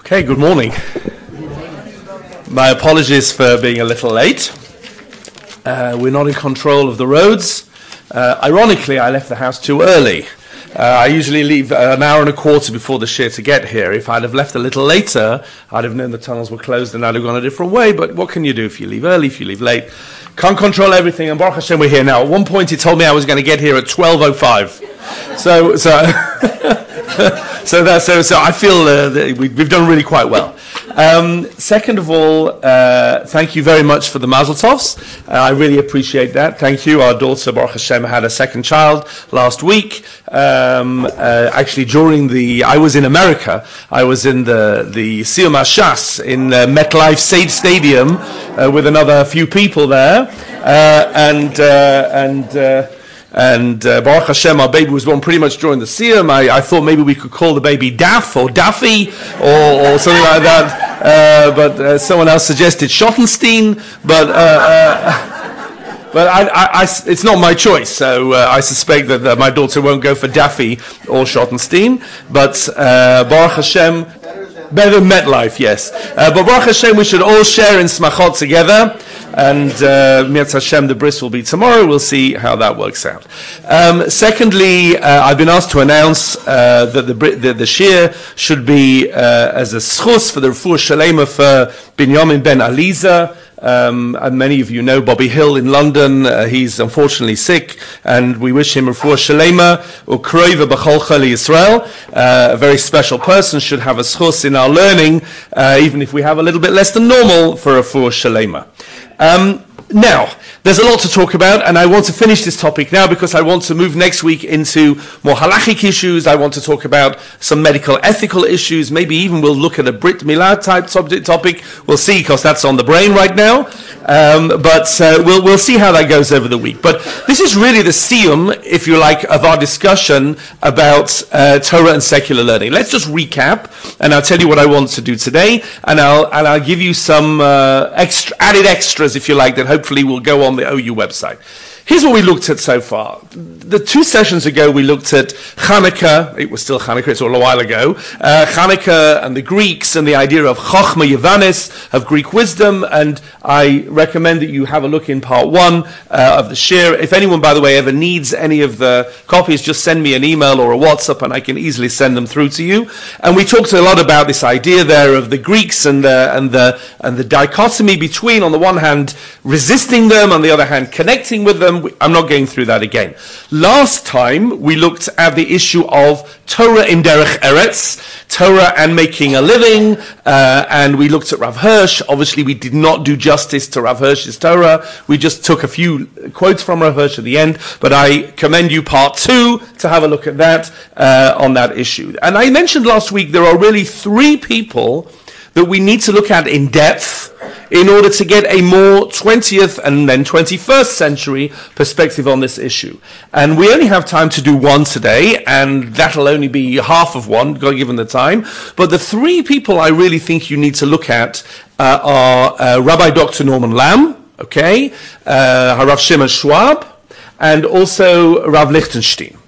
Okay, good morning. My apologies for being a little late. We're not in control of the roads. Ironically, I left the house too early. I usually leave an hour and a quarter before the shir to get here. If I'd have left a little later, I'd have known the tunnels were closed and I'd have gone a different way. But what can you do if you leave early, if you leave late? Can't control everything, and Baruch Hashem, we're here now. At one point, he told me I was going to get here at 12:05. So I feel that we've done really quite well. Second of all, thank you very much for the Mazel Tovs. I really appreciate that. Thank you. Our daughter, Baruch Hashem, had a second child last week. Actually, I was in America. I was in the Siyum HaShas in MetLife Stadium with another few people there. And Baruch Hashem, our baby was born pretty much during the Siyum. I thought maybe we could call the baby Daff or Daffy or something like that. But someone else suggested Schottenstein. But it's not my choice. So I suspect that my daughter won't go for Daffy or Schottenstein. But Baruch Hashem, better MetLife, yes. But Baruch Hashem, we should all share in smachot together. And Mirz Hashem, the bris will be tomorrow. We'll see how that works out. Secondly, I've been asked to announce that the shir should be as a schus for the refuah shalema for Binyamin ben Aliza. And many of you know Bobby Hill in London. He's unfortunately sick, and we wish him refuah shalema ukroiva b'chol chali Yisrael. A very special person should have a schus in our learning, even if we have a little bit less than normal for refuah shalema. Now, there's a lot to talk about, and I want to finish this topic now because I want to move next week into more halachic issues. I want to talk about some medical ethical issues. Maybe even we'll look at a Brit Milah type topic. We'll see, because that's on the brain right now. But we'll see how that goes over the week. But this is really the siyum, if you like, of our discussion about Torah and secular learning. Let's just recap, and I'll tell you what I want to do today, and I'll give you some added extras, if you like, that hopefully will go on the OU website. Here's what we looked at so far. The 2 sessions ago, we looked at Hanukkah. It was still Hanukkah, it's all a while ago. Hanukkah and the Greeks and the idea of Chochma Yavanis, of Greek wisdom. And I recommend that you have a look in part 1 of the shir. If anyone, by the way, ever needs any of the copies, just send me an email or a WhatsApp and I can easily send them through to you. And we talked a lot about this idea there of the Greeks and the dichotomy between, on the one hand, resisting them, on the other hand, connecting with them. I'm not going through that again. Last time, we looked at the issue of Torah in Derech Eretz, Torah and making a living, and we looked at Rav Hirsch. Obviously, we did not do justice to Rav Hirsch's Torah. We just took a few quotes from Rav Hirsch at the end, but I commend you part 2 to have a look at that, on that issue. And I mentioned last week there are really 3 people that we need to look at in depth in order to get a more 20th and then 21st century perspective on this issue. And we only have time to do one today, and that'll only be half of one, given the time. But the 3 people I really think you need to look at are Rabbi Dr. Norman Lamm, okay, Harav Shimon Schwab, and also Rav Lichtenstein.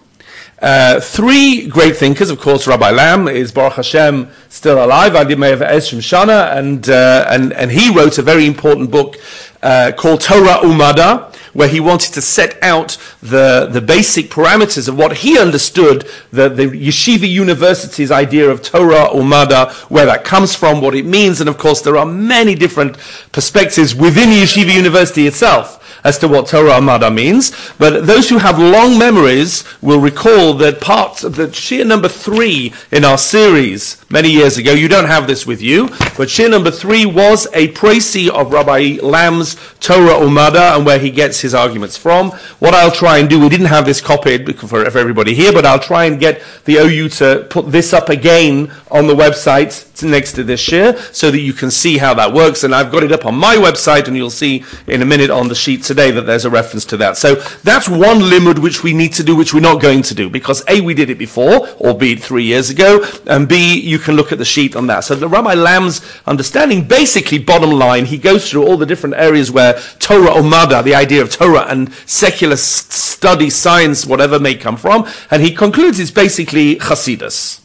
3 great thinkers, of course. Rabbi Lamm is, Baruch Hashem, still alive. I did Me'av Ezrim Shana, and he wrote a very important book called Torah Umada, where he wanted to set out the basic parameters of what he understood the Yeshiva University's idea of Torah Umada, where that comes from, what it means, and of course there are many different perspectives within Yeshiva University itself as to what Torah Umada means. But those who have long memories will recall that shir number 3 in our series many years ago, you don't have this with you, but shir number 3 was a précis of Rabbi Lamm's Torah Umada and where he gets his arguments from. What I'll try and do, we didn't have this copied for everybody here, but I'll try and get the OU to put this up again on the website next to this shir so that you can see how that works. And I've got it up on my website, and you'll see in a minute on the sheet today that there's a reference to that. So that's one limud which we need to do, which we're not going to do, because A, we did it before, albeit 3 years ago, and B, you can look at the sheet on that. So the Rabbi Lamm's understanding, basically, bottom line, he goes through all the different areas where Torah Umada, the idea of Torah and secular study, science, whatever may come from, and he concludes it's basically Chasidus.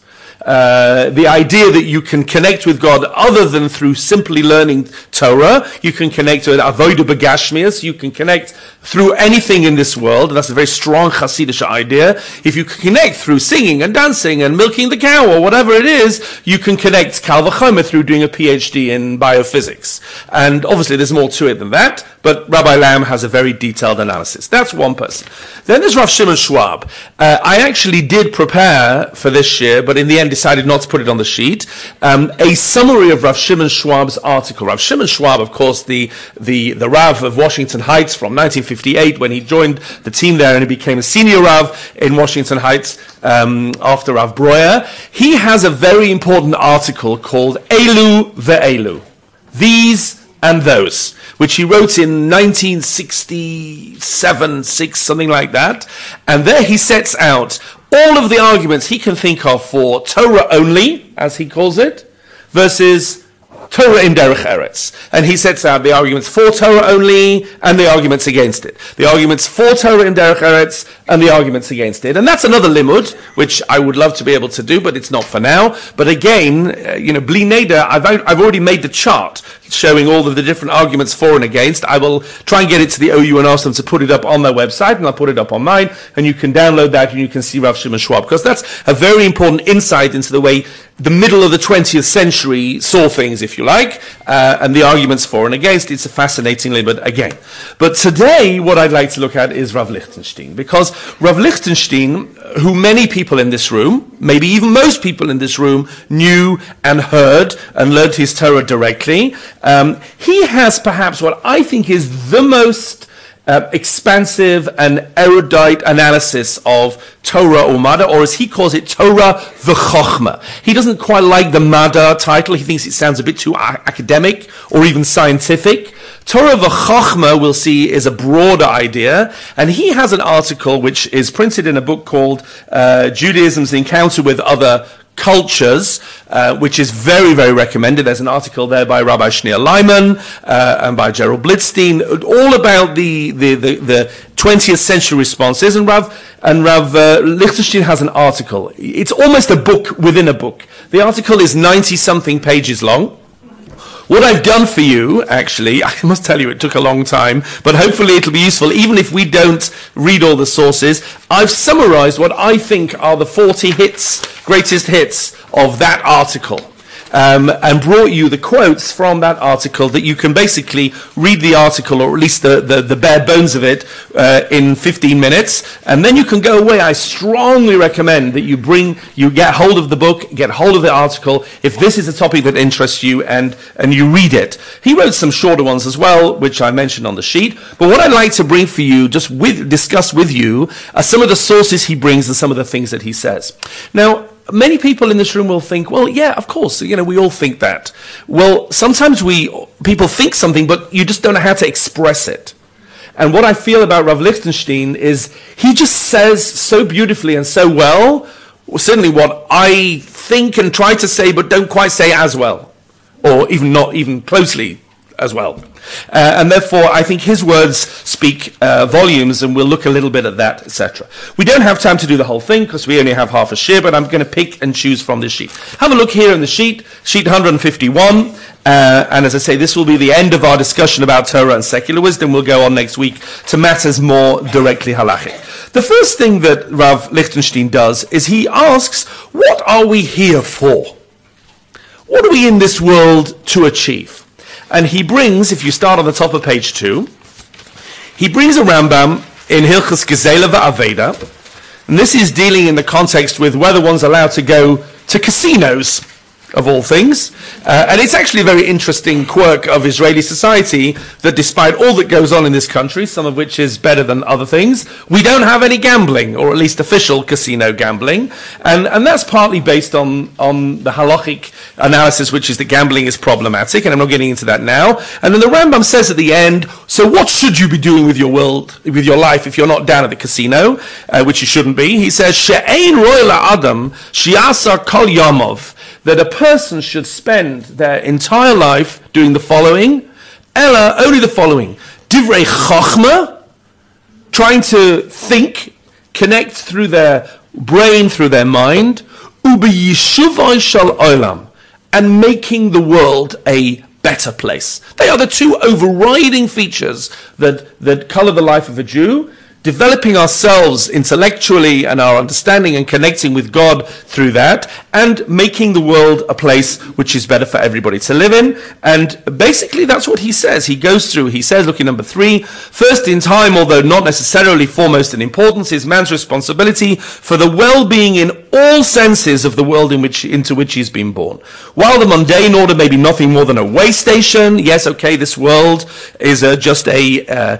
the idea that you can connect with God other than through simply learning Torah. You can connect with Avodah Begashmias. You can connect through anything in this world. And that's a very strong Hasidic idea. If you can connect through singing and dancing and milking the cow or whatever it is, you can connect Kal V'chomer through doing a PhD in biophysics. And obviously there's more to it than that, but Rabbi Lamb has a very detailed analysis. That's one person. Then there's Rav Shimon Schwab. I actually did prepare for this year, but in the end decided not to put it on the sheet, a summary of Rav Shimon Schwab's article. Rav Shimon Schwab, of course, the Rav of Washington Heights from 1958, when he joined the team there and he became a senior Rav in Washington Heights after Rav Breuer. He has a very important article called Elu Ve'elu, These and Those, which he wrote in 1967, 6, something like that. And there he sets out all of the arguments he can think of for Torah only, as he calls it, versus Torah in Derech Eretz. And he sets out the arguments for Torah only and the arguments against it. The arguments for Torah in Derech Eretz and the arguments against it. And that's another limud, which I would love to be able to do, but it's not for now. But again, Bli Neder, I've already made the chart showing all of the different arguments for and against. I will try and get it to the OU and ask them to put it up on their website, and I'll put it up on mine, and you can download that and you can see Rav Shimon Schwab, because that's a very important insight into the way the middle of the 20th century saw things, if you like, and the arguments for and against. It's a fascinating limud again. But today, what I'd like to look at is Rav Lichtenstein, because Rav Lichtenstein, who many people in this room, maybe even most people in this room, knew and heard and learned his Torah directly, he has perhaps what I think is the most expansive and erudite analysis of Torah or Mada, or as he calls it, Torah v'chochma. He doesn't quite like the Mada title. He thinks it sounds a bit too academic or even scientific. Torah v'chochma, we'll see, is a broader idea, and he has an article which is printed in a book called Judaism's Encounter with Other Cultures, which is very, very recommended. There's an article there by Rabbi Shneir Lyman and by Gerald Blitzstein, all about the 20th century responses. And Rav Lichtenstein has an article. It's almost a book within a book. The article is 90-something pages long. What I've done for you, actually, I must tell you it took a long time, but hopefully it'll be useful, even if we don't read all the sources. I've summarized what I think are the 40 greatest hits of that article. And brought you the quotes from that article that you can basically read the article, or at least the bare bones of it, in 15 minutes, and then you can go away. I strongly recommend that you get hold of the book, get hold of the article, if this is a topic that interests you, and you read it. He wrote some shorter ones as well, which I mentioned on the sheet, but what I'd like to bring for you, discuss with you, are some of the sources he brings and some of the things that he says. Now, many people in this room will think, well, yeah, of course, we all think that. Well, sometimes people think something, but you just don't know how to express it. And what I feel about Rav Lichtenstein is he just says so beautifully and so well, certainly what I think and try to say, but don't quite say as well, or even not even closely as well. And therefore, I think his words speak volumes, and we'll look a little bit at that, etc. We don't have time to do the whole thing, because we only have half a shir, but I'm going to pick and choose from this sheet. Have a look here in the sheet 151, and as I say, this will be the end of our discussion about Torah and secular wisdom. We'll go on next week to matters more directly halachic. The first thing that Rav Lichtenstein does is he asks, what are we here for? What are we in this world to achieve? And he brings, if you start on the top of page 2, he brings a Rambam in Hilchos Gezela V'Aveda, and this is dealing in the context with whether one's allowed to go to casinos, of all things. And it's actually a very interesting quirk of Israeli society that despite all that goes on in this country, some of which is better than other things, we don't have any gambling, or at least official casino gambling. And that's partly based on the halachic analysis, which is that gambling is problematic, and I'm not getting into that now. And then the Rambam says at the end, so what should you be doing with your life if you're not down at the casino, which you shouldn't be? He says, She'ein roy la'adam shi'asa kol yomov, that a person should spend their entire life doing the following, Ella, only the following, Divrei Chochma, trying to think, connect through their brain, through their mind, Ubiyishuvai shal olam, and making the world a better place. They are the two overriding features that color the life of a Jew. Developing ourselves intellectually and our understanding and connecting with God through that, and making the world a place which is better for everybody to live in. And basically that's what he says. He goes through, he says, look in number 3, first in time, although not necessarily foremost in importance, is man's responsibility for the well-being in all senses of the world into which he's been born. While the mundane order may be nothing more than a way station, yes, okay, this world is just a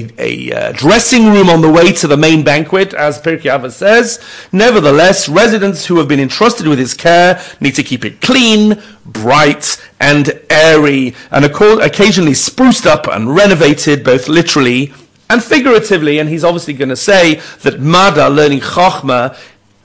dressing room on the way to the main banquet, as Pirkei Avos says. Nevertheless, residents who have been entrusted with his care need to keep it clean, bright, and airy, and occasionally spruced up and renovated, both literally and figuratively. And he's obviously going to say that Mada, learning Chochmah,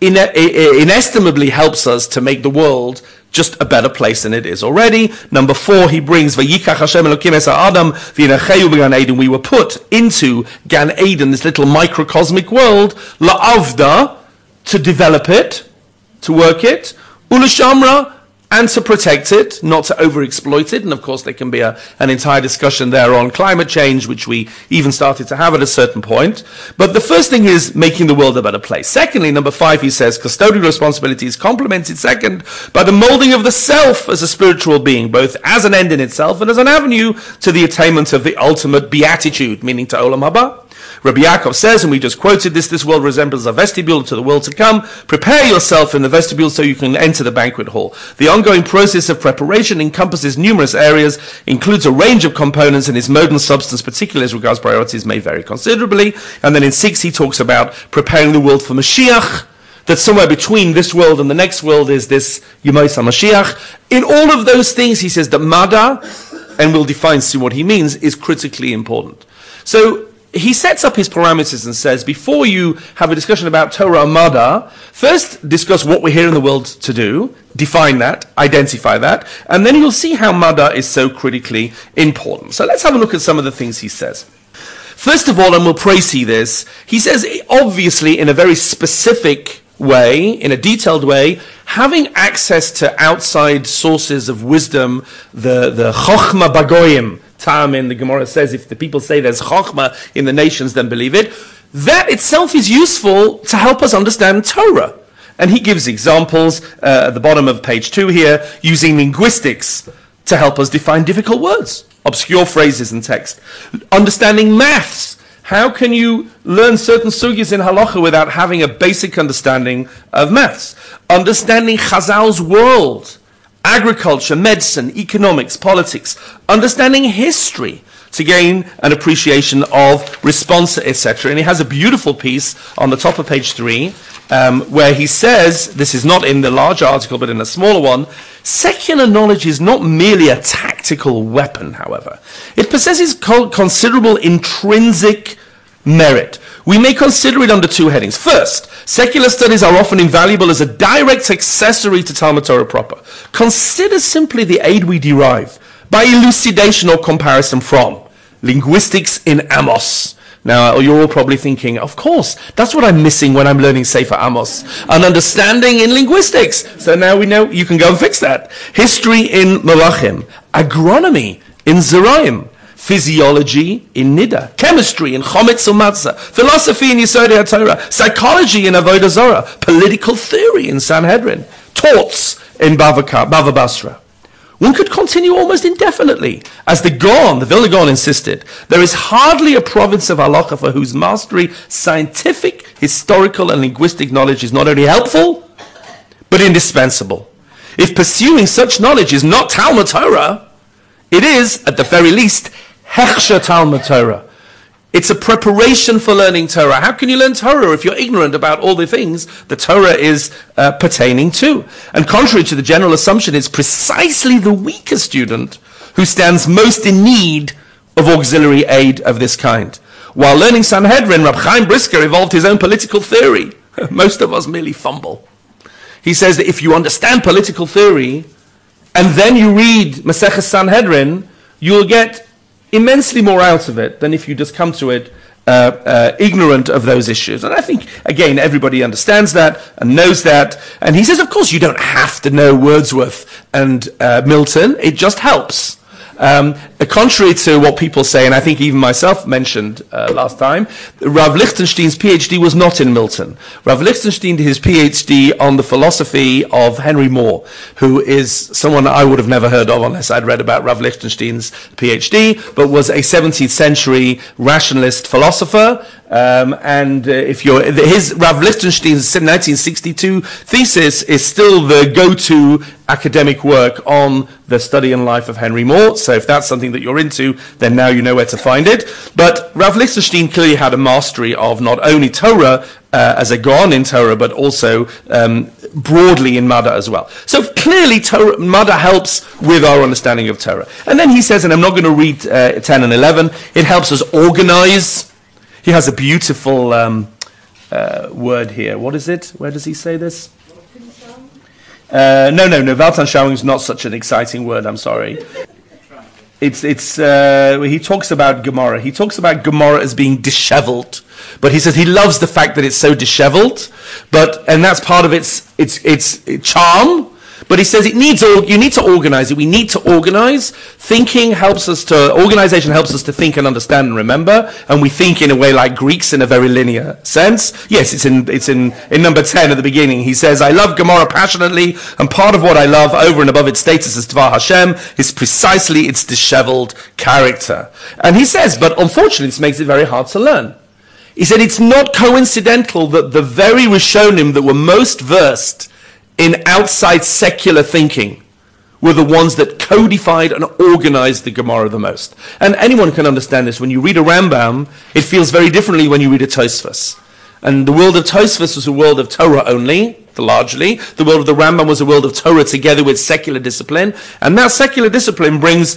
inestimably helps us to make the world just a better place than it is already. Number 4, he brings Vayikach Hashem Elokim es ha'adam v'yinacheyu b'Gan Eden. We were put into Gan Eden, this little microcosmic world, la'avda, to develop it, to work it, u'lishamra, and to protect it, not to overexploit it. And of course there can be an entire discussion there on climate change, which we even started to have at a certain point. But the first thing is making the world a better place. Secondly, number 5, he says, custodial responsibility is complemented, second, by the molding of the self as a spiritual being, both as an end in itself and as an avenue to the attainment of the ultimate beatitude, meaning to Olam Haba. Rabbi Yaakov says, and we just quoted this world resembles a vestibule to the world to come. Prepare yourself in the vestibule so you can enter the banquet hall. The ongoing process of preparation encompasses numerous areas, includes a range of components, and its mode and substance, particularly as regards priorities, may vary considerably. And then in 6, he talks about preparing the world for Mashiach, that somewhere between this world and the next world is this Yemais HaMashiach. In all of those things, he says that Mada, and we'll define soon what he means, is critically important. So he sets up his parameters and says, before you have a discussion about Torah and Mada, first discuss what we're here in the world to do, define that, identify that, and then you'll see how Mada is so critically important. So let's have a look at some of the things he says. First of all, and we'll see this, he says, obviously in a very specific way, in a detailed way, having access to outside sources of wisdom, the Chochmah Bagoyim, Ta'amin, the Gemara says, if the people say there's Chochmah in the nations, then believe it. That itself is useful to help us understand Torah. And he gives examples at the bottom of page 2 here, using linguistics to help us define difficult words, obscure phrases and text. Understanding maths. How can you learn certain sugyas in halacha without having a basic understanding of maths? Understanding Chazal's world. Agriculture, medicine, economics, politics, understanding history to gain an appreciation of response, etc. And he has a beautiful piece on the top of page 3 where he says, this is not in the larger article but in a smaller one, secular knowledge is not merely a tactical weapon, however. It possesses considerable intrinsic merit. We may consider it under 2 headings. First, secular studies are often invaluable as a direct accessory to Talmud Torah proper. Consider simply the aid we derive by elucidation or comparison from linguistics in Amos. Now, you're all probably thinking, of course, that's what I'm missing when I'm learning Sefer Amos, an understanding in linguistics. So now we know you can go and fix that. History in Melachim, agronomy in Zeraim, physiology in Nida, chemistry in Chometz Umatzah, philosophy in Yesodei HaTorah, psychology in Avodah Zarah, political theory in Sanhedrin, torts in Bava Basra. One could continue almost indefinitely. As the Vilna Gaon insisted, there is hardly a province of halacha for whose mastery scientific, historical, and linguistic knowledge is not only helpful, but indispensable. If pursuing such knowledge is not Talmud Torah, it is, at the very least, Hechsher Talmud Torah. It's a preparation for learning Torah. How can you learn Torah if you're ignorant about all the things the Torah is pertaining to? And contrary to the general assumption, it's precisely the weaker student who stands most in need of auxiliary aid of this kind. While learning Sanhedrin, Rab Chaim Brisker evolved his own political theory. Most of us merely fumble. He says that if you understand political theory, and then you read Maseches Sanhedrin, you'll get immensely more out of it than if you just come to it ignorant of those issues. And I think, again, everybody understands that and knows that. And he says, of course, you don't have to know Wordsworth and Milton. It just helps. Contrary to what people say, and I think even myself mentioned last time, Rav Lichtenstein's PhD was not in Milton. Rav Lichtenstein did his PhD on the philosophy of Henry Moore, who is someone I would have never heard of unless I'd read about Rav Lichtenstein's PhD, but was a 17th century rationalist philosopher. If you're his Rav Lichtenstein's 1962 thesis is still the go-to academic work on the study and life of Henry Moore. So if that's something that you're into, then now you know where to find it. But Rav Lichtenstein clearly had a mastery of not only Torah as a Gaon in Torah, but also broadly in Mada as well. So clearly Mada helps with our understanding of Torah. And then he says, and I'm not going to read 10 and 11, it helps us organize. He has a beautiful word here. What is it? Where does he say this? No. Weltanschauung is not such an exciting word. I'm sorry. He talks about Gemara. He talks about Gemara as being disheveled, but he says he loves the fact that it's so disheveled. And that's part of its charm. But he says you need to organize it. We need to organize. Organization helps us to think and understand and remember. And we think in a way like Greeks in a very linear sense. Yes, it's in number 10 at the beginning. He says, I love Gemara passionately, and part of what I love over and above its status as Dvar Hashem is precisely its disheveled character. And he says, but unfortunately this makes it very hard to learn. He said it's not coincidental that the very Rishonim that were most versed in outside secular thinking were the ones that codified and organized the Gemara the most. And anyone can understand this. When you read a Rambam, it feels very differently when you read a Tosfos. And the world of Tosfos was a world of Torah only, largely. The world of the Rambam was a world of Torah together with secular discipline. And that secular discipline brings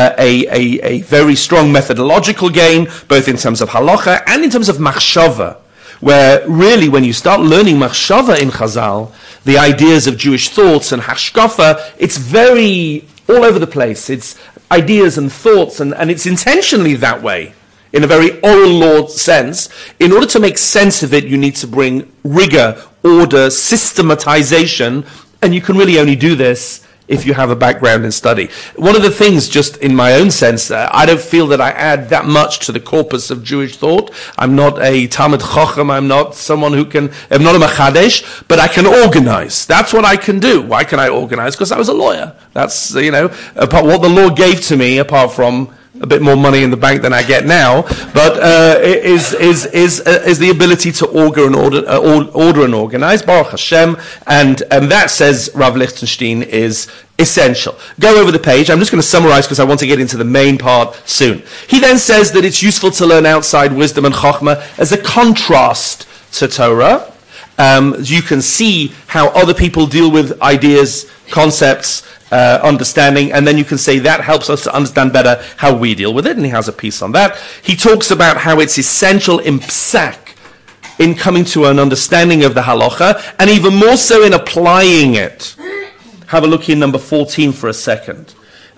a very strong methodological gain, both in terms of halacha and in terms of machshava, where really when you start learning machshava in Chazal, the ideas of Jewish thoughts and hashkafa, it's very all over the place. It's ideas and thoughts, and it's intentionally that way, in a very oral law sense. In order to make sense of it, you need to bring rigor, order, systematization, and you can really only do this if you have a background in study. One of the things, just in my own sense, I don't feel that I add that much to the corpus of Jewish thought. I'm not a Talmid Chacham, I'm not someone I'm not a Machadesh, but I can organize. That's what I can do. Why can I organize? Because I was a lawyer. That's, apart what the law gave to me, apart from a bit more money in the bank than I get now, but is the ability to order and organize, Baruch Hashem, and that, says Rav Lichtenstein, is essential. Go over the page. I'm just going to summarize because I want to get into the main part soon. He then says that it's useful to learn outside wisdom and chokhmah as a contrast to Torah. You can see how other people deal with ideas, concepts, understanding, and then you can say that helps us to understand better how we deal with it, and he has a piece on that. He talks about how it's essential in psak, in coming to an understanding of the halacha, and even more so in applying it. Have a look in number 14 for a second.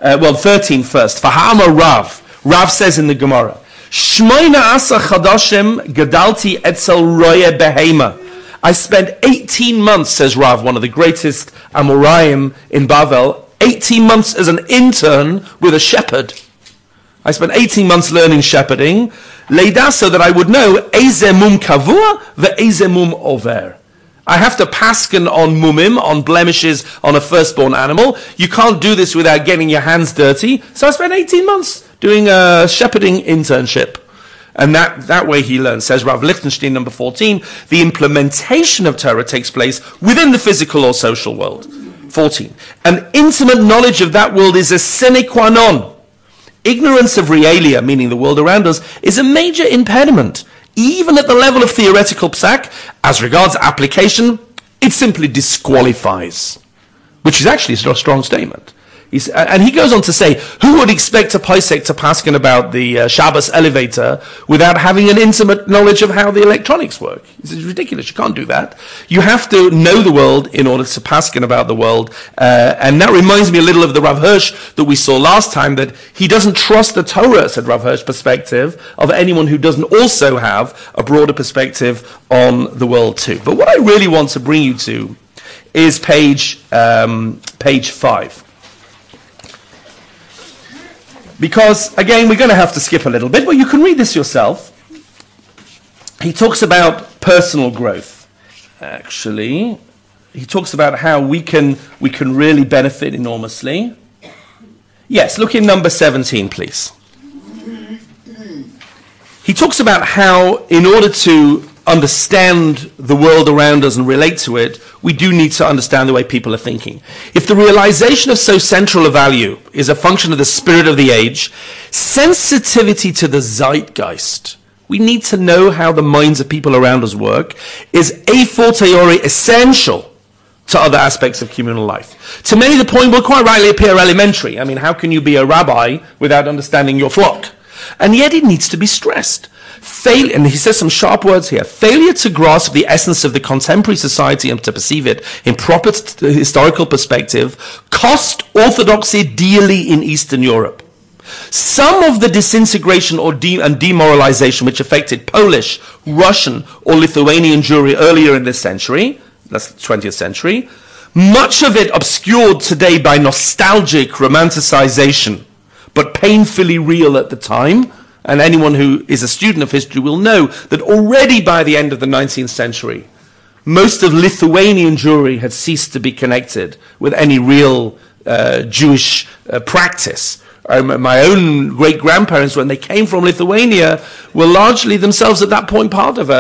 13 first. Fahama Rav says in the Gemara, Shmoina asa chadashim gadalti etzel roya behema. I spent 18 months, says Rav, one of the greatest Amoraim in Bavel, 18 months as an intern with a shepherd. I spent 18 months learning shepherding, leida, so that I would know eze mum kavua ve'eze mum over. I have to paskin on mumim, on blemishes on a firstborn animal. You can't do this without getting your hands dirty. So I spent 18 months doing a shepherding internship. And that way he learns. Says Rav Lichtenstein, number 14, the implementation of Torah takes place within the physical or social world. 14. An intimate knowledge of that world is a sine qua non. Ignorance of realia, meaning the world around us, is a major impediment. Even at the level of theoretical psak, as regards application, it simply disqualifies. Which is actually a strong statement. And he goes on to say, who would expect a Paisek to paskin about the Shabbos elevator without having an intimate knowledge of how the electronics work? He says, it's ridiculous, you can't do that. You have to know the world in order to paskin about the world. And that reminds me a little of the Rav Hirsch that we saw last time, that he doesn't trust the Torah, said Rav Hirsch, perspective of anyone who doesn't also have a broader perspective on the world too. But what I really want to bring you to is page 5. Because, again, we're going to have to skip a little bit, but you can read this yourself. He talks about personal growth, actually. He talks about how we can really benefit enormously. Yes, look in number 17, please. He talks about how, in order to understand the world around us and relate to it, we do need to understand the way people are thinking. If the realization of so central a value is a function of the spirit of the age, sensitivity to the zeitgeist, we need to know how the minds of people around us work, is a fortiori essential to other aspects of communal life. To many, the point will quite rightly appear elementary. I mean, how can you be a rabbi without understanding your flock? And yet it needs to be stressed. And he says some sharp words here. Failure to grasp the essence of the contemporary society and to perceive it in proper historical perspective cost orthodoxy dearly in Eastern Europe. Some of the disintegration and demoralization which affected Polish, Russian, or Lithuanian Jewry earlier in this century, that's the 20th century, much of it obscured today by nostalgic romanticization, but painfully real at the time. And anyone who is a student of history will know that already by the end of the 19th century, most of Lithuanian Jewry had ceased to be connected with any real Jewish practice. My own great-grandparents, when they came from Lithuania, were largely themselves at that point part of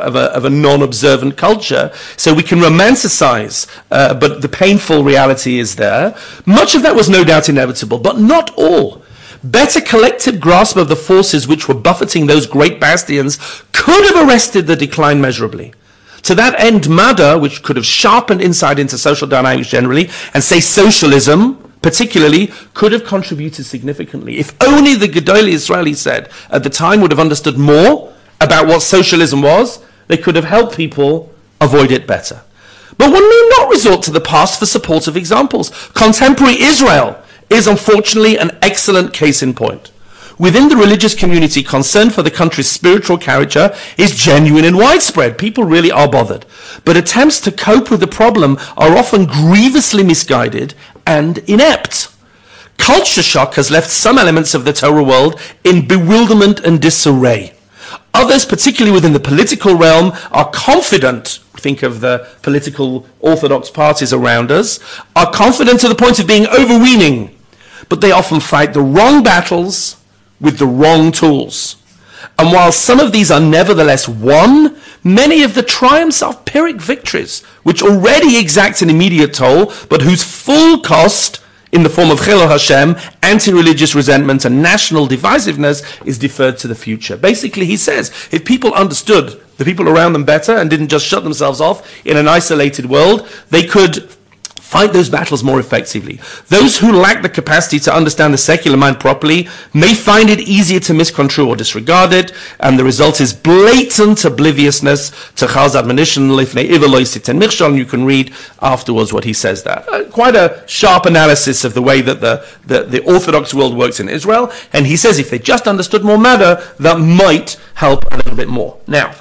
a non-observant culture. So we can romanticize, but the painful reality is there. Much of that was no doubt inevitable, but not all. Better collective grasp of the forces which were buffeting those great bastions could have arrested the decline measurably. To that end, Mada, which could have sharpened insight into social dynamics generally, and say socialism particularly, could have contributed significantly. If only the Gedolei Israeli said at the time would have understood more about what socialism was, they could have helped people avoid it better. But one need not resort to the past for supportive examples. Contemporary Israel is unfortunately an excellent case in point. Within the religious community, concern for the country's spiritual character is genuine and widespread. People really are bothered. But attempts to cope with the problem are often grievously misguided and inept. Culture shock has left some elements of the Torah world in bewilderment and disarray. Others, particularly within the political realm, are confident, think of the political orthodox parties around us, are confident to the point of being overweening. But they often fight the wrong battles with the wrong tools. And while some of these are nevertheless won, many of the triumphs are Pyrrhic victories, which already exact an immediate toll, but whose full cost, in the form of Chilul Hashem, anti-religious resentment and national divisiveness, is deferred to the future. Basically, he says, if people understood the people around them better and didn't just shut themselves off in an isolated world, they could fight those battles more effectively. Those who lack the capacity to understand the secular mind properly may find it easier to misconstrue or disregard it, and the result is blatant obliviousness to Chal's admonition, Lifnei Iver lo yisiten michshol, and you can read afterwards what he says there. Quite a sharp analysis of the way that the Orthodox world works in Israel, and he says if they just understood more matter, that might help a little bit more. Now,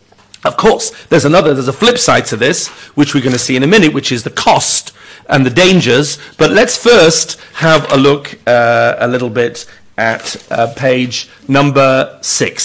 of course, there's a flip side to this, which we're going to see in a minute, which is the cost and the dangers. But let's first have a look a little bit at page number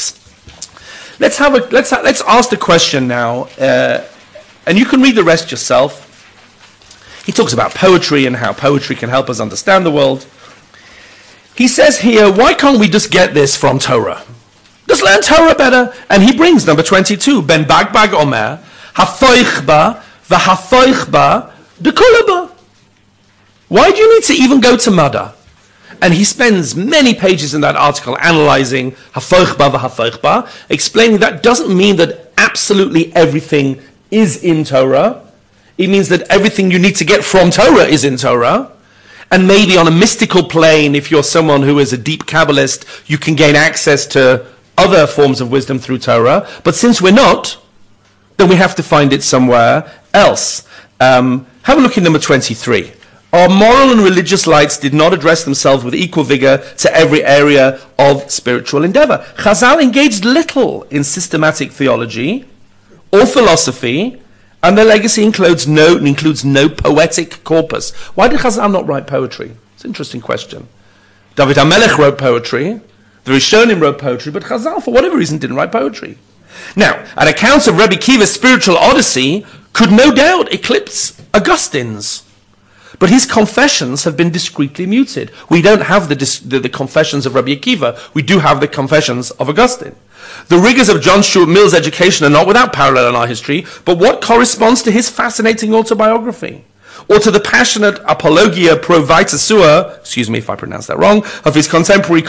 6. Let's ask the question now, and you can read the rest yourself. He talks about poetry and how poetry can help us understand the world. He says here, why can't we just get this from Torah? Just learn Torah better. And he brings number 22. Ben Bagbag Omer, Hafoich ba, v'hafoich ba, dekula ba. Why do you need to even go to Mada? And he spends many pages in that article analyzing Hafoich ba v'hafoich ba, explaining that doesn't mean that absolutely everything is in Torah. It means that everything you need to get from Torah is in Torah. And maybe on a mystical plane, if you're someone who is a deep Kabbalist, you can gain access to other forms of wisdom through Torah. But since we're not, then we have to find it somewhere else. Have a look in number 23. Our moral and religious lights did not address themselves with equal vigor to every area of spiritual endeavor. Chazal engaged little in systematic theology or philosophy, and their legacy includes no poetic corpus. Why did Chazal not write poetry? It's an interesting question. David HaMelech wrote poetry, the Rishonim wrote poetry, but Chazal, for whatever reason, didn't write poetry. Now, an account of Rabbi Akiva's spiritual odyssey could no doubt eclipse Augustine's. But his confessions have been discreetly muted. We don't have the confessions of Rabbi Akiva. We do have the confessions of Augustine. The rigors of John Stuart Mill's education are not without parallel in our history, but what corresponds to his fascinating autobiography? Or to the passionate apologia pro vita sua, excuse me if I pronounce that wrong, of his contemporary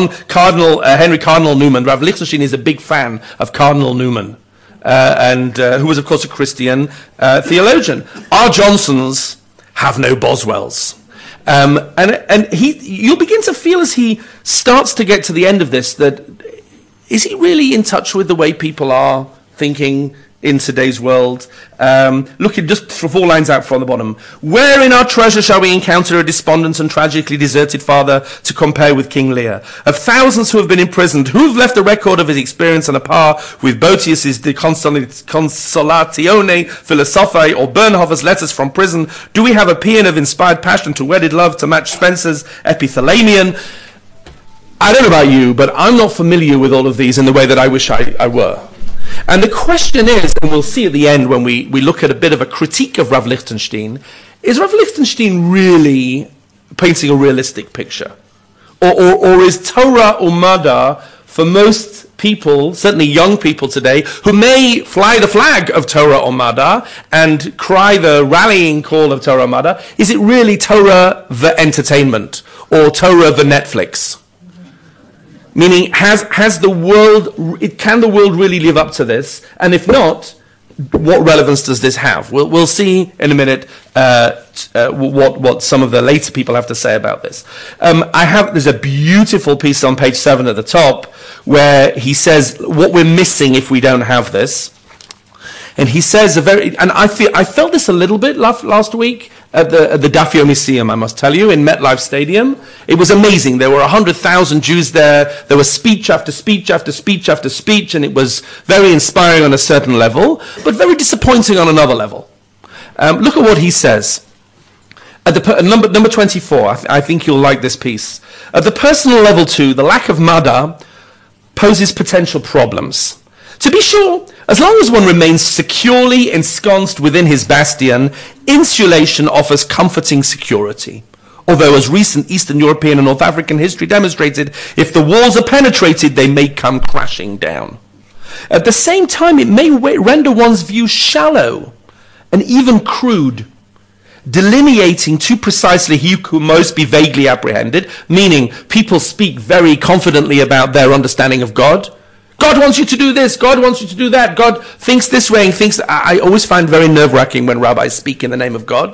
Henry Cardinal Newman. Rav Lichtenstein is a big fan of Cardinal Newman, who was, of course, a Christian theologian. R. Johnson's have no Boswells. And you'll begin to feel as he starts to get to the end of this that, is he really in touch with the way people are thinking in today's world? Look at just 4 lines out from the bottom. Where in our treasure shall we encounter a despondent and tragically deserted father to compare with King Lear? Of thousands who have been imprisoned, who have left a record of his experience on a par with Boetius's De Consolatione Philosophiae or Bernhofer's letters from prison? Do we have a paean of inspired passion to wedded love to match Spencer's Epithalamion? I don't know about you, but I'm not familiar with all of these in the way that I wish I were. And the question is, and we'll see at the end when we look at a bit of a critique of Rav Lichtenstein, is Rav Lichtenstein really painting a realistic picture? Or is Torah Umada, for most people, certainly young people today, who may fly the flag of Torah Umada and cry the rallying call of Torah Umada, is it really Torah the entertainment or Torah the Netflix? Meaning, can the world really live up to this? And if not, what relevance does this have? We'll see in a minute what some of the later people have to say about this. There's a beautiful piece on page 7 at the top where he says what we're missing if we don't have this. And he says I felt this a little bit last week at the Daf Yomi Siyum, I must tell you, in MetLife Stadium. It was amazing. There were 100,000 Jews there. There was speech after speech after speech after speech, and it was very inspiring on a certain level, but very disappointing on another level. Look at what he says. At number 24, I think you'll like this piece. At the personal level too, the lack of Mada poses potential problems. To be sure, as long as one remains securely ensconced within his bastion, insulation offers comforting security. Although, as recent Eastern European and North African history demonstrated, if the walls are penetrated, they may come crashing down. At the same time, it may render one's view shallow and even crude, delineating too precisely he who most be vaguely apprehended, meaning people speak very confidently about their understanding of God. God wants you to do this, God wants you to do that, God thinks this way and thinks that. I always find very nerve-wracking when rabbis speak in the name of God,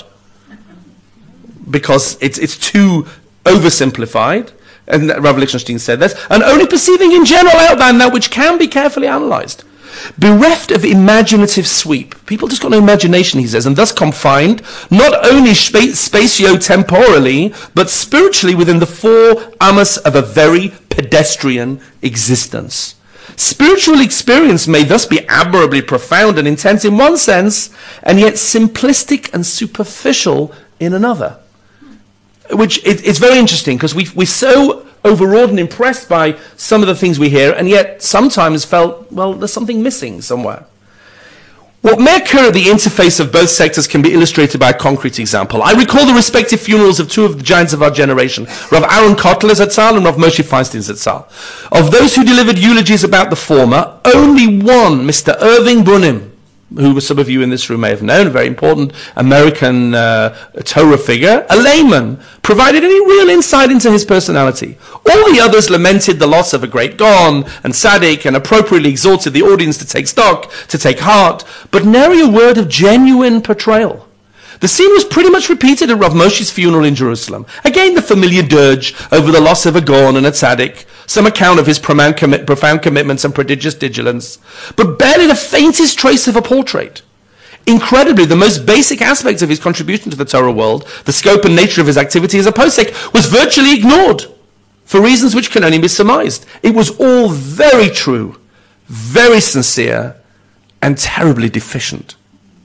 because it's too oversimplified, and Rav Lichtenstein said this, and only perceiving in general outline that which can be carefully analyzed. Bereft of imaginative sweep, people just got no imagination, he says, and thus confined, not only spatio-temporally, but spiritually within the 4 amas of a very pedestrian existence. Spiritual experience may thus be admirably profound and intense in one sense, and yet simplistic and superficial in another. Which it's very interesting, because we're so overawed and impressed by some of the things we hear, and yet sometimes felt, well, there's something missing somewhere. What may occur at the interface of both sectors can be illustrated by a concrete example. I recall the respective funerals of 2 of the giants of our generation, Rav Aaron Kotler Zatzal and Rav Moshe Feinstein Zatzal. Of those who delivered eulogies about the former, only one, Mr. Irving Bunim, who some of you in this room may have known, a very important American Torah figure, a layman, provided any real insight into his personality. All the others lamented the loss of a great Gaon and Tzaddik, and appropriately exhorted the audience to take stock, to take heart, but nary a word of genuine portrayal. The scene was pretty much repeated at Rav Moshe's funeral in Jerusalem. Again, the familiar dirge over the loss of a Gaon and a tzaddik, some account of his profound commitments and prodigious diligence, but barely the faintest trace of a portrait. Incredibly, the most basic aspects of his contribution to the Torah world, the scope and nature of his activity as a posek, was virtually ignored, for reasons which can only be surmised. It was all very true, very sincere, and terribly deficient.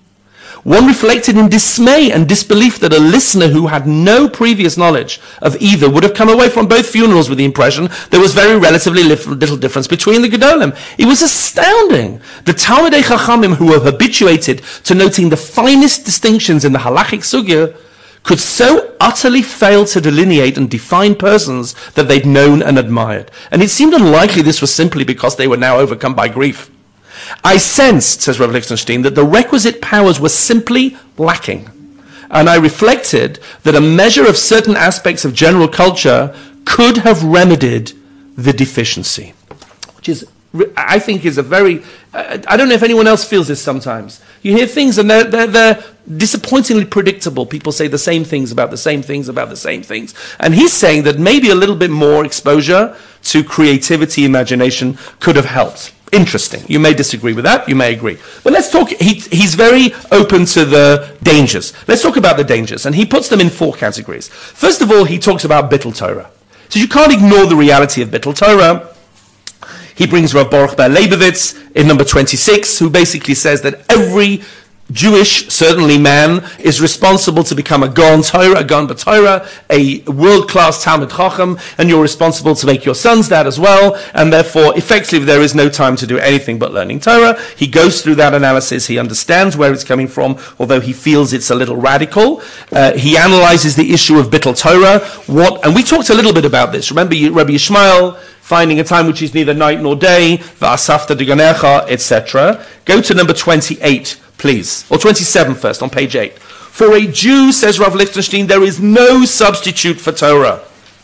One reflected in dismay and disbelief that a listener who had no previous knowledge of either would have come away from both funerals with the impression there was very relatively little difference between the Gedolim. It was astounding. The Talmidei Chachamim, who were habituated to noting the finest distinctions in the halachic sugya, could so utterly fail to delineate and define persons that they'd known and admired. And it seemed unlikely this was simply because they were now overcome by grief. I sensed, says Rav Lichtenstein, that the requisite powers were simply lacking. And I reflected that a measure of certain aspects of general culture could have remedied the deficiency. Which is, I think, is a very... I don't know if anyone else feels this sometimes. You hear things and they're disappointingly predictable. People say the same things about the same things about the same things. And he's saying that maybe a little bit more exposure to creativity, imagination could have helped. Interesting. You may disagree with that. You may agree. But let's talk. He's very open to the dangers. Let's talk about the dangers. And he puts them in 4 categories. First of all, he talks about Bittul Torah. So you can't ignore the reality of Bittul Torah. He brings Rav Baruch Ber Leibovitz in number 26, who basically says that every Jewish, certainly man, is responsible to become a Gaon Torah, a Gaon B'Torah, a world-class Talmid Chacham, and you're responsible to make your sons that as well, and therefore, effectively, there is no time to do anything but learning Torah. He goes through that analysis, he understands where it's coming from, although he feels it's a little radical. He analyzes the issue of Bittul Torah, and we talked a little bit about this. Remember Rabbi Yishmael, finding a time which is neither night nor day, V'asafta Diganecha, etc. Go to number 28, please. Or 27 first, on page 8. For a Jew, says Rav Lichtenstein, there is no substitute for Torah.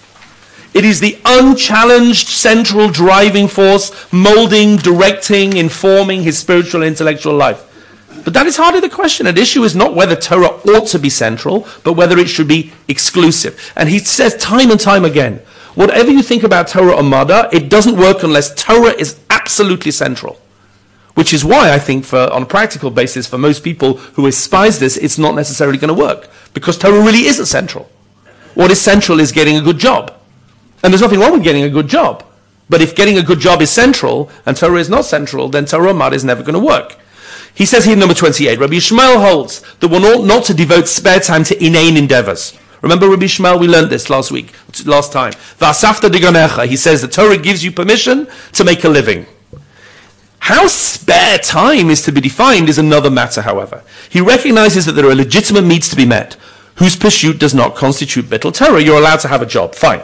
It is the unchallenged central driving force, molding, directing, informing his spiritual and intellectual life. But that is hardly the question. An issue is not whether Torah ought to be central, but whether it should be exclusive. And he says time and time again, whatever you think about Torah or Mada, it doesn't work unless Torah is absolutely central. Which is why I think, on a practical basis, for most people who despise this, it's not necessarily going to work. Because Torah really isn't central. What is central is getting a good job. And there's nothing wrong with getting a good job. But if getting a good job is central, and Torah is not central, then Torah Mada is never going to work. He says here in number 28, Rabbi Yishmael holds that one ought not to devote spare time to inane endeavors. Remember Rabbi Yishmael, we learned this last time. V'asafta diganecha, he says the Torah gives you permission to make a living. How spare time is to be defined is another matter, however. He recognizes that there are legitimate needs to be met, whose pursuit does not constitute Bittul Torah. You're allowed to have a job, fine.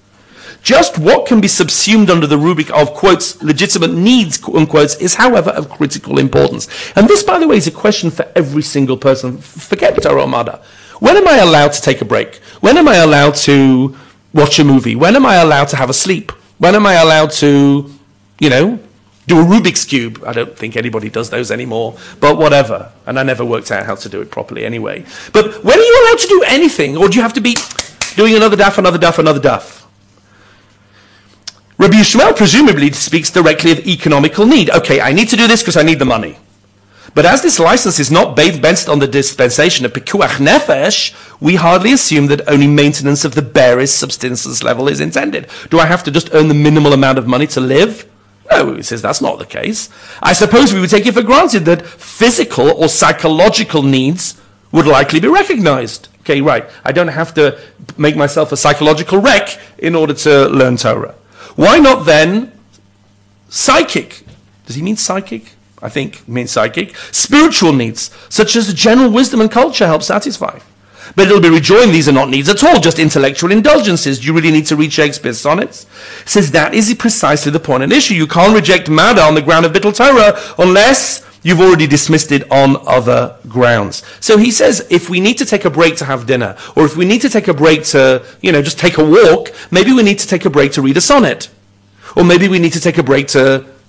Just what can be subsumed under the rubric of, quotes, legitimate needs, unquotes, is, however, of critical importance. And this, by the way, is a question for every single person. Forget Torah Mada. When am I allowed to take a break? When am I allowed to watch a movie? When am I allowed to have a sleep? When am I allowed to, do a Rubik's Cube? I don't think anybody does those anymore, but whatever. And I never worked out how to do it properly anyway. But when are you allowed to do anything? Or do you have to be doing another daf, another daf, another daf? Rabbi Yishmael presumably speaks directly of economical need. Okay, I need to do this because I need the money. But as this license is not based on the dispensation of Pekuach Nefesh, we hardly assume that only maintenance of the barest subsistence level is intended. Do I have to just earn the minimal amount of money to live? No, he says that's not the case. I suppose we would take it for granted that physical or psychological needs would likely be recognized. Okay, right. I don't have to make myself a psychological wreck in order to learn Torah. Why not then psychic? Does he mean psychic? I think he means psychic. Spiritual needs, such as general wisdom and culture, help satisfy. But it'll be rejoined, these are not needs at all, just intellectual indulgences. Do you really need to read Shakespeare's sonnets? He says that is precisely the point and issue. You can't reject Mada on the ground of Bittul Torah unless you've already dismissed it on other grounds. So he says if we need to take a break to have dinner, or if we need to take a break to, just take a walk, maybe we need to take a break to read a sonnet. Or maybe we need to take a break to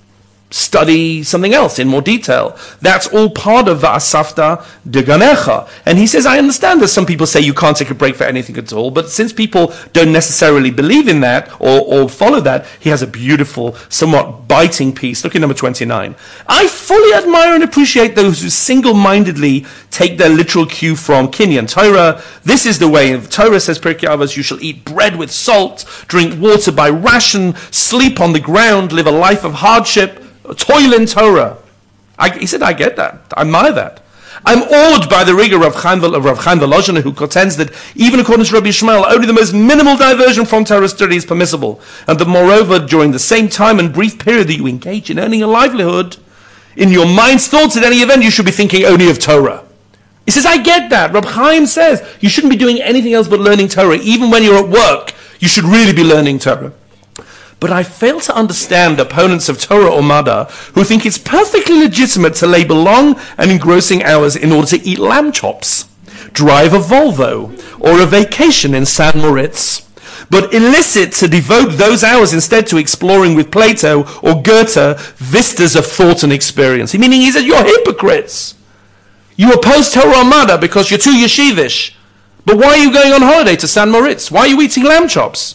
study something else in more detail. That's all part of Va'asafta de Ganecha. And he says, I understand that some people say you can't take a break for anything at all, but since people don't necessarily believe in that or follow that, he has a beautiful, somewhat biting piece. Look at number 29. I fully admire and appreciate those who single-mindedly take their literal cue from Kinyan Torah. This is the way. Torah says, Pirkei Avos, you shall eat bread with salt, drink water by ration, sleep on the ground, live a life of hardship, toil in Torah. He said, I get that. I admire that. I'm awed by the rigor of Chaim Volozhin, who contends that even according to Rabbi Yishmael, only the most minimal diversion from Torah study is permissible, and that moreover, during the same time and brief period that you engage in earning a livelihood, in your mind's thoughts at any event, you should be thinking only of Torah. He says, I get that. Rabbi Chaim says, you shouldn't be doing anything else but learning Torah. Even when you're at work, you should really be learning Torah. But I fail to understand opponents of Torah or Mada who think it's perfectly legitimate to labor long and engrossing hours in order to eat lamb chops, drive a Volvo, or a vacation in San Moritz, but illicit to devote those hours instead to exploring with Plato or Goethe vistas of thought and experience. Meaning he says, you're hypocrites. You oppose Torah or Mada because you're too yeshivish. But why are you going on holiday to San Moritz? Why are you eating lamb chops?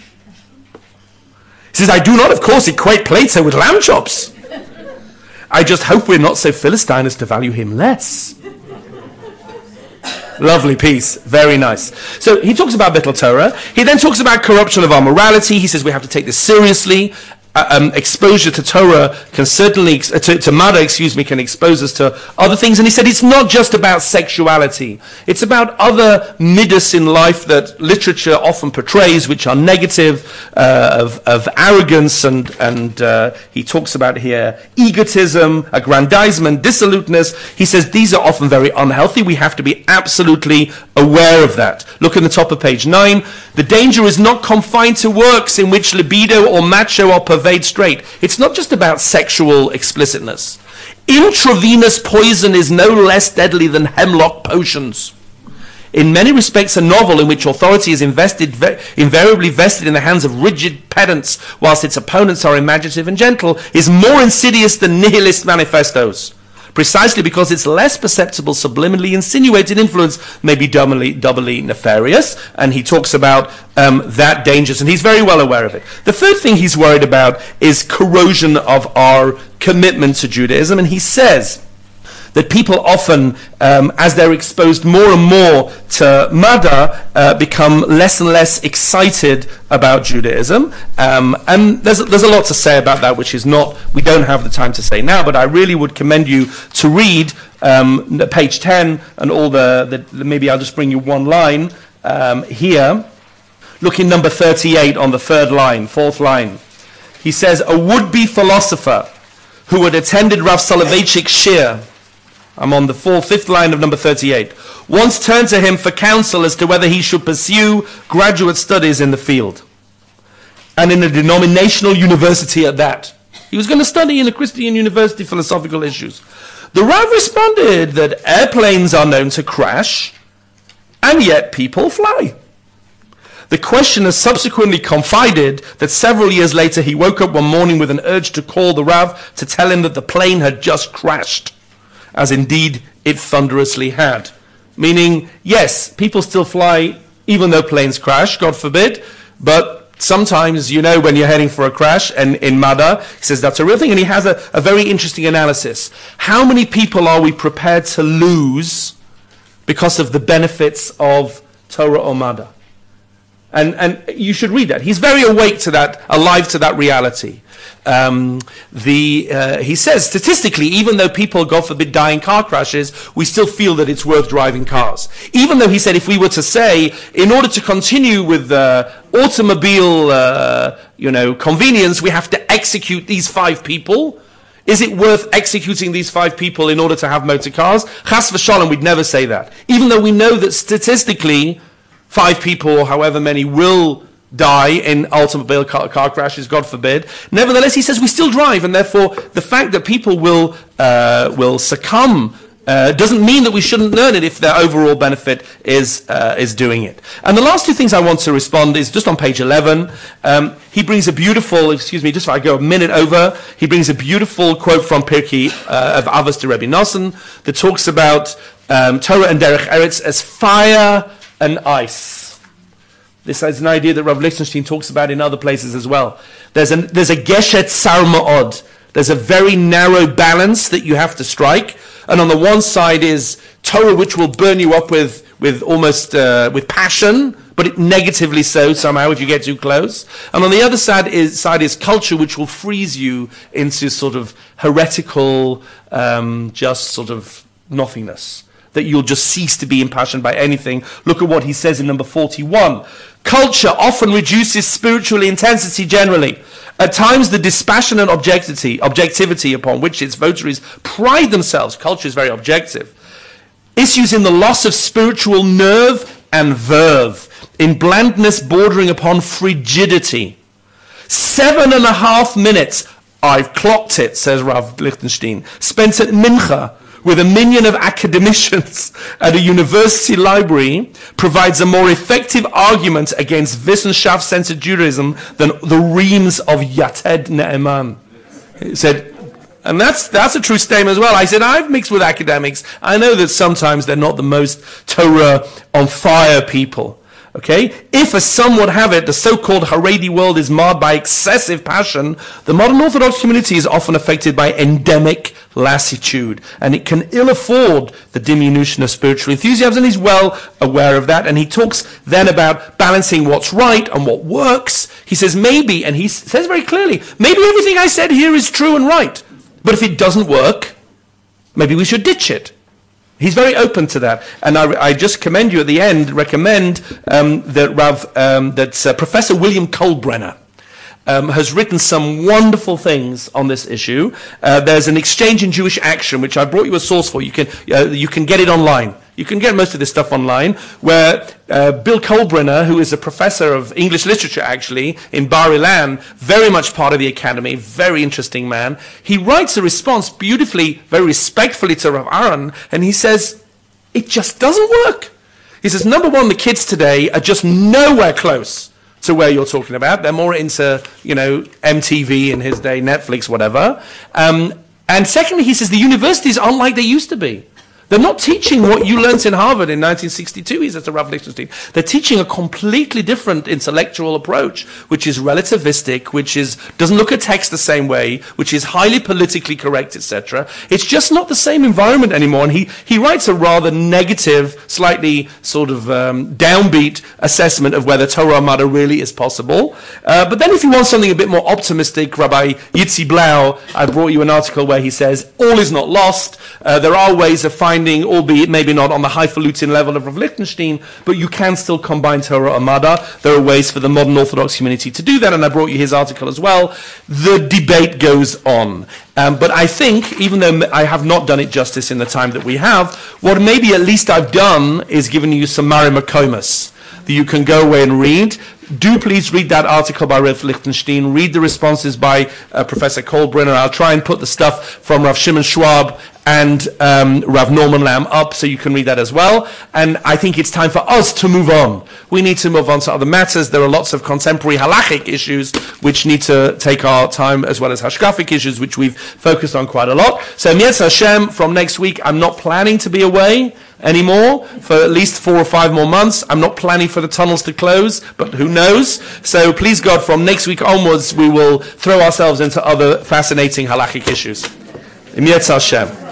He says, I do not, of course, equate Plato with lamb chops. I just hope we're not so Philistine as to value him less. Lovely piece. Very nice. So he talks about Bittul Torah. He then talks about corruption of our morality. He says we have to take this seriously. Exposure to Torah can certainly, to Mada, can expose us to other things. And he said it's not just about sexuality. It's about other midas in life that literature often portrays, which are negative, of arrogance, and he talks about here egotism, aggrandizement, dissoluteness. He says these are often very unhealthy. We have to be absolutely aware of that. Look in the top of page 9. The danger is not confined to works in which libido or macho are pervade straight. It's not just about sexual explicitness. Intravenous poison is no less deadly than hemlock potions. In many respects, a novel in which authority is invariably vested in the hands of rigid pedants, whilst its opponents are imaginative and gentle, is more insidious than nihilist manifestos. Precisely because its less perceptible, subliminally insinuated influence may be doubly nefarious, and he talks about that dangers, and he's very well aware of it. The third thing he's worried about is corrosion of our commitment to Judaism, and he says that people often, as they're exposed more and more to Mada, become less and less excited about Judaism. And there's a lot to say about that, which is not, we don't have the time to say now, but I really would commend you to read page 10 and all maybe I'll just bring you one line here. Look in number 38 on the fourth line. He says, a would-be philosopher who had attended Rav Soloveitchik's shir, I'm on the fifth line of number 38, once turned to him for counsel as to whether he should pursue graduate studies in the field, and in a denominational university at that. He was going to study in a Christian university philosophical issues. The Rav responded that airplanes are known to crash, and yet people fly. The questioner subsequently confided that several years later he woke up one morning with an urge to call the Rav to tell him that the plane had just crashed, as indeed it thunderously had. Meaning, yes, people still fly even though planes crash, God forbid, but sometimes, when you're heading for a crash, and in Mada, he says that's a real thing, and he has a very interesting analysis. How many people are we prepared to lose because of the benefits of Torah or Mada? And you should read that. He's very awake to that, alive to that reality. He says, statistically, even though people, God forbid, die in car crashes, we still feel that it's worth driving cars. Even though he said, if we were to say, in order to continue with automobile, convenience, we have to execute these 5 people. Is it worth executing these 5 people in order to have motor cars? Chas v'shalom, we'd never say that. Even though we know that statistically, 5 people, or however many, will die in automobile car crashes, God forbid. Nevertheless, he says we still drive, and therefore the fact that people will succumb Doesn't mean that we shouldn't learn it if the overall benefit is doing it. And the last two things I want to respond is just on page 11. He brings a beautiful, just if I go a minute over, he brings a beautiful quote from Pirkei of Avos to Rebbe Nosson that talks about Torah and Derech Eretz as fire and ice. This is an idea that Rav Lichtenstein talks about in other places as well. There's a geshet sar ma'od. There's a very narrow balance that you have to strike. And on the one side is Torah, which will burn you up with with passion, but negatively so somehow if you get too close. And on the other side is culture, which will freeze you into sort of heretical, just sort of nothingness. That you'll just cease to be impassioned by anything. Look at what he says in number 41. Culture often reduces spiritual intensity generally. At times, the dispassionate objectivity upon which its votaries pride themselves, culture is very objective, issues in the loss of spiritual nerve and verve, in blandness bordering upon frigidity. 7.5 minutes, I've clocked it, says Rav Lichtenstein, spent at Mincha, with a minion of academicians at a university library provides a more effective argument against Wissenschaft-centered Judaism than the reams of Yated Ne'eman. He said, and that's a true statement as well. I said, I've mixed with academics. I know that sometimes they're not the most Torah on fire people. Okay? If, as some would have it, the so-called Haredi world is marred by excessive passion, the modern Orthodox community is often affected by endemic lassitude, and it can ill afford the diminution of spiritual enthusiasm, and he's well aware of that, and he talks then about balancing what's right and what works. He says maybe, and he says very clearly, maybe everything I said here is true and right, but if it doesn't work, maybe we should ditch it. He's very open to that, and I just recommend that Professor William Kohlbrenner has written some wonderful things on this issue. There's an exchange in Jewish Action, which I brought you a source for. You can get it online. You can get most of this stuff online, where Bill Kohlbrenner, who is a professor of English literature, actually, in Bar Ilan, very much part of the academy, very interesting man, he writes a response beautifully, very respectfully to Rav Aaron, and he says, it just doesn't work. He says, number one, the kids today are just nowhere close to where you're talking about. They're more into, MTV in his day, Netflix, whatever. And secondly, he says, the universities aren't like they used to be. They're not teaching what you learnt in Harvard in 1962, he says to Rav Lichtenstein. They're teaching a completely different intellectual approach, which is relativistic, doesn't look at text the same way, which is highly politically correct, etc. It's just not the same environment anymore. And he writes a rather negative, slightly sort of downbeat assessment of whether Torah Amada really is possible. But then if you want something a bit more optimistic, Rabbi Yitzi Blau, I brought you an article where he says, all is not lost. There are ways of finding, albeit maybe not on the highfalutin level of Rav Lichtenstein, but you can still combine Torah Amada. There are ways for the modern Orthodox community to do that, and I brought you his article as well. The debate goes on. But I think, even though I have not done it justice in the time that we have, what maybe at least I've done is given you some Mari Makomas that you can go away and read. Do please read that article by Rav Lichtenstein. Read the responses by Professor Kohlbrenner. I'll try and put the stuff from Rav Shimon Schwab and Rav Norman Lamb up so you can read that as well. And I think it's time for us to move on. We need to move on to other matters. There are lots of contemporary halachic issues which need to take our time, as well as hashkafic issues which we've focused on quite a lot. So Mietz Hashem, from next week, I'm not planning to be away anymore for at least 4 or 5 more months. I'm not planning for the tunnels to close, but who knows? So please God, from next week onwards, we will throw ourselves into other fascinating halachic issues. Mietz Hashem.